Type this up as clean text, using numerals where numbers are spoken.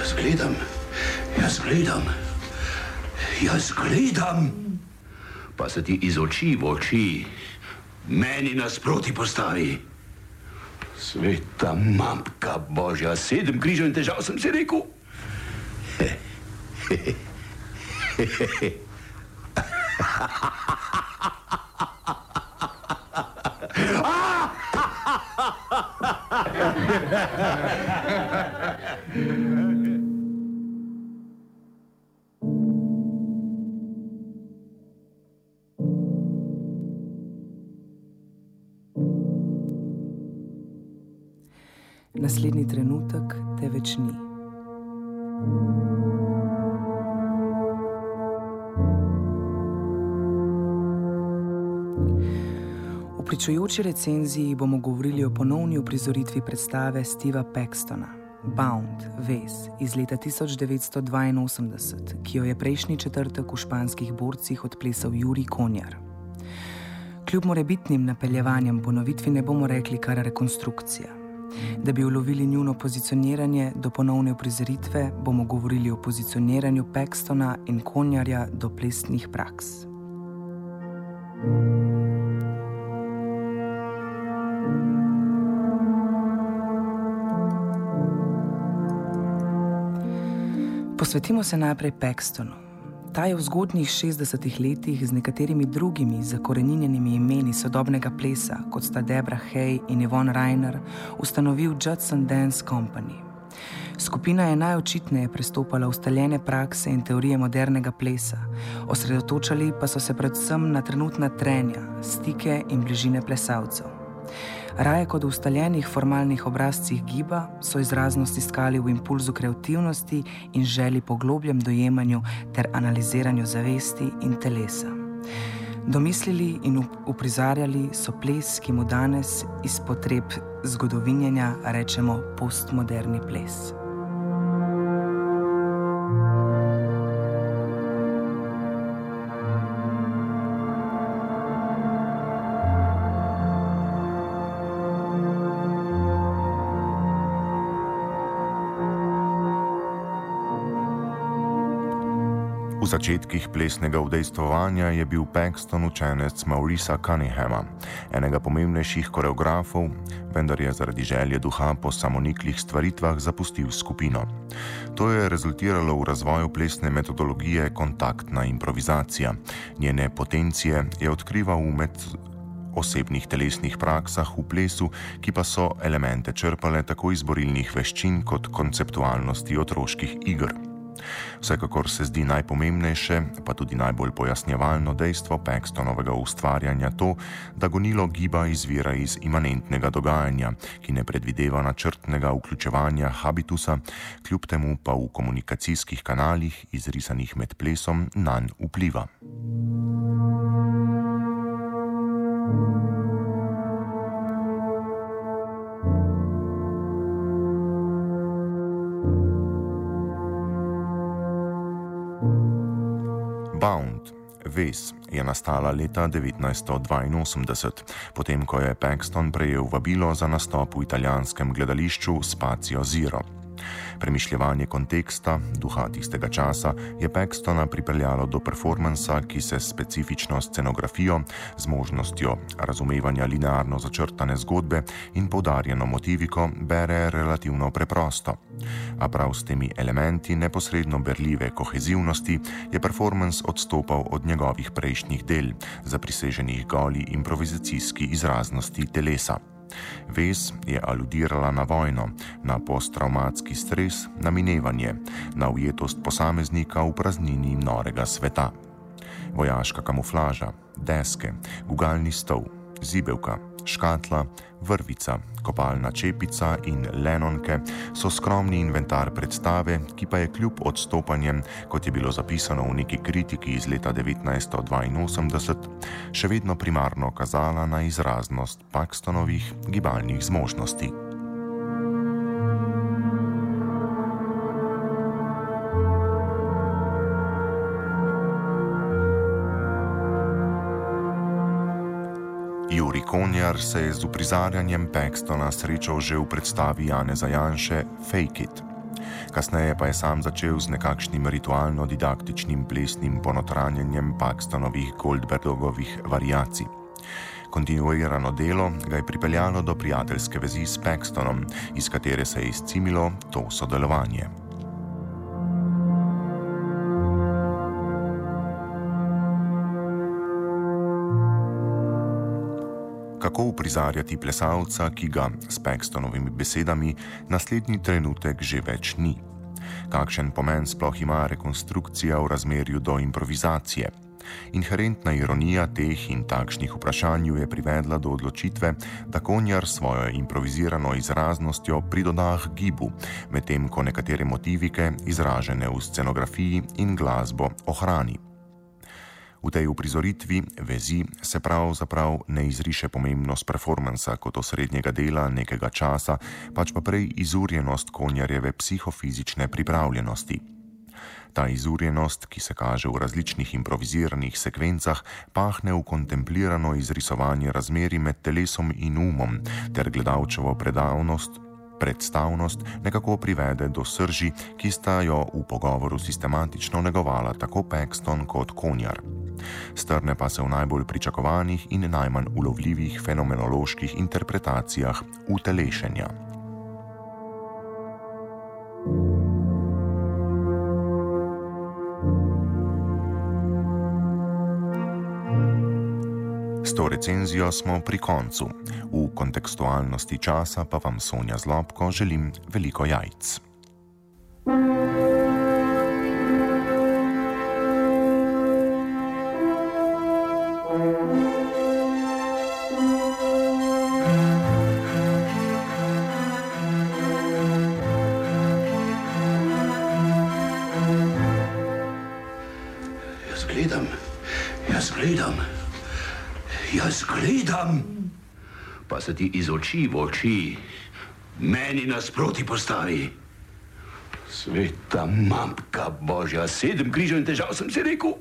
Jaz gledam, pa se ti iz oči v oči meni nasproti postavi. Sveta matka Božja, 7 križev in težav sem si rekel. Naslednji trenutek te več ni. V pričujoči recenziji bomo govorili o ponovni uprizoritvi predstave Steva Paxtona, Bound, vez, iz leta 1982, ki jo je prejšnji četrtek v Španskih borcih odplesal Jurij Konjar. Kljub morebitnim napeljevanjem ponovitvi ne bomo rekli kar rekonstrukcija. Da bi ulovili njuno pozicioniranje do ponovne uprizoritve, bomo govorili o pozicioniranju Paxtona in Konjarja do plesnih praks. Posvetimo se najprej Paxtonu. Ta je v zgodnjih 60-ih letih z nekaterimi drugimi zakoreninjenimi imeni sodobnega plesa, kot sta Debra Hay in Yvonne Rainer, ustanovil Judson Dance Company. Skupina je najočitneje prestopala ustaljene prakse in teorije modernega plesa, osredotočali pa so se predvsem na trenutna trenja, stike in bližine plesalcev. Raje kot v ustaljenih formalnih obrazcih giba so izraznost iskali v impulzu kreativnosti in želji po globljem dojemanju ter analiziranju zavesti in telesa. Domislili in uprizarjali so ples, ki mu danes iz potreb zgodovinjenja rečemo postmoderni ples. V začetkih plesnega udejstvovanja je bil Paxton učenec Maurica Cunninghama, enega pomembnejših koreografov, vendar je zaradi želje duha po samoniklih stvaritvah zapustil skupino. To je rezultiralo v razvoju plesne metodologije kontaktna improvizacija. Njene potencije je odkrival v osebnih telesnih praksah v plesu, ki pa so elemente črpale tako iz borilnih veščin kot konceptualnosti otroških iger. Vsekakor se zdi najpomembnejše, pa tudi najbolj pojasnjevalno dejstvo Paxtonovega ustvarjanja to, da gonilo giba izvira iz imanentnega dogajanja, ki ne predvideva načrtnega vključevanja habitusa, kljub temu pa v komunikacijskih kanalih, izrisanih med plesom, nanj vpliva. Bound, vez, je nastala leta 1982, potem ko je Paxton prejel vabilo za nastop v italijanskem gledališču Spazio Zero. Premišljevanje konteksta, duha tistega časa, je Paxtona pripeljalo do performansa, ki se s specifično scenografijo, z možnostjo razumevanja linearno začrtane zgodbe in poudarjeno motiviko bere relativno preprosto. A prav s temi elementi neposredno berljive kohezivnosti je performans odstopal od njegovih prejšnjih del, zapriseženih goli improvizacijski izraznosti telesa. Vez je aludirala na vojno, na posttravmatski stres, na minevanje, na ujetost posameznika v praznini norega sveta. Vojaška kamuflaža, deske, gugalni stol, zibelka, škatla, vrvica, kopalna čepica in lenonke so skromni inventar predstave, ki pa je kljub odstopanjem, kot je bilo zapisano v neki kritiki iz leta 1982, še vedno primarno kazala na izraznost Paxtonovih gibalnih zmožnosti. Jurij Konjar se je z uprizarjanjem Paxtona srečal že v predstavi Janeza Janše Fake It. Kasneje pa je sam začel z nekakšnim ritualno-didaktičnim plesnim ponotranjenjem Paxtonovih Goldbergovih variacij. Kontinuirano delo ga je pripeljalo do prijateljske vezi s Paxtonom, iz katere se je izcimilo to sodelovanje. Kako uprizarjati plesalca, ki ga, s Paxtonovimi besedami, naslednji trenutek že več ni? Kakšen pomen sploh ima rekonstrukcija v razmerju do improvizacije? Inherentna ironija teh in takšnih vprašanj je privedla do odločitve, da Konjar svojo improvizirano izraznostjo pridoda k gibu, medtem ko nekatere motivike, izražene v scenografiji in glasbo, ohrani. V tej uprizoritvi vezi se pravzaprav ne izriše pomembnost performansa kot osrednjega dela nekega časa, pač pa prej izurjenost Konjarjeve psihofizične pripravljenosti. Ta izurjenost, ki se kaže v različnih improviziranih sekvencah, pahne v kontemplirano izrisovanje razmerij med telesom in umom, ter gledalčevo predstavnost nekako privede do srži, ki sta jo v pogovoru sistematično negovala tako Paxton kot Konjar. Strne pa se v najbolj pričakovanih in najmanj ulovljivih fenomenoloških interpretacijah utelešenja. S to recenzijo smo pri koncu. V kontekstualnosti časa pa vam Sonja Zlobko želim veliko jajc. Jaz gledam, pa se ti iz oči v oči meni nasproti postavi. Sveta matka Božja, 7 križev in težav sem si rekel.